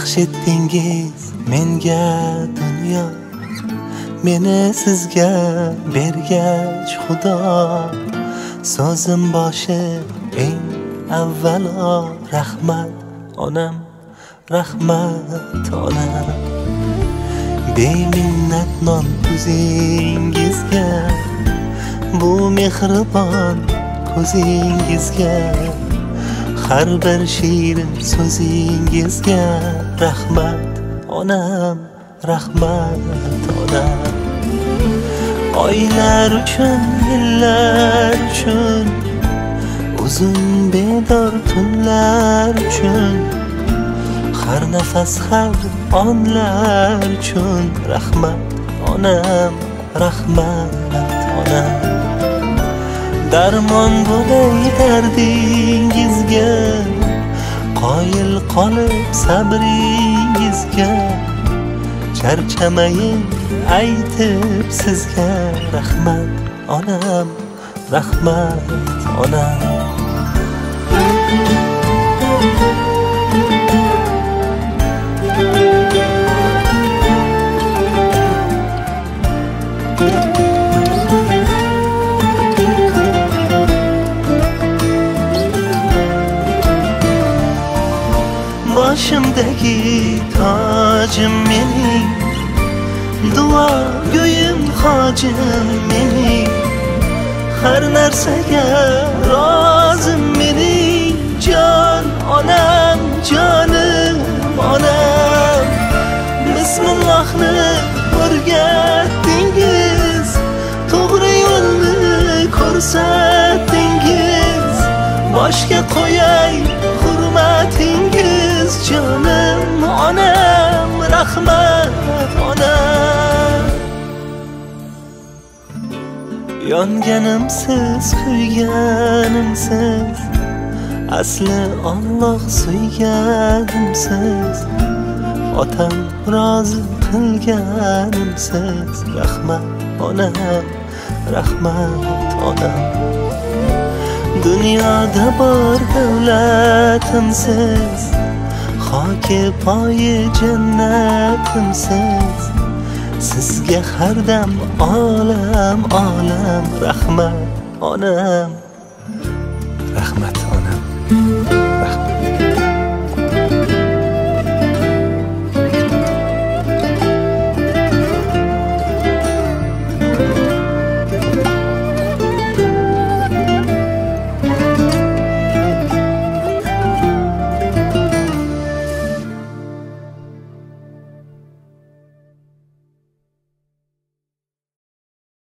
baxsh etdingiz menga dunyo, meni sizga bergach xudo. So'zim boshi eng avvalo rahmat onam, rahmat onam. Beminnat non ko'zingizga, bu mehribon ko'zingizga, har bir shirin so'zingizga rahmat onam, rahmat onam. Oylar uchun, yillar uchun, uzun bedor tunlar uchun, har nafas, har onlar uchun rahmat onam, rahmat onam. Darmon bo'lay dardingizga, qoyil qolib sabringizga, charchamaying aytib sizga rahmat onam, rahmat onam. Boshimdagi tojim mening, duo go'yim hojim mening, har narsaga rozim mening jon onam, jonim onam. Bismillohni o'rgatdingiz, to'g'ri yo'lni ko'rsatdingiz, boshga qo'yay hurmatingiz jonim onam, rahmat onam. Yonganimsiz, kuyganimsiz, asli Alloh suyganimsiz, otam rozi qilganimsiz rahmat onam, rahmat onam. Dunyoda bor davlatimsiz, xoki poyi jannatimsiz, sizga har dam olam olam rahmat onam,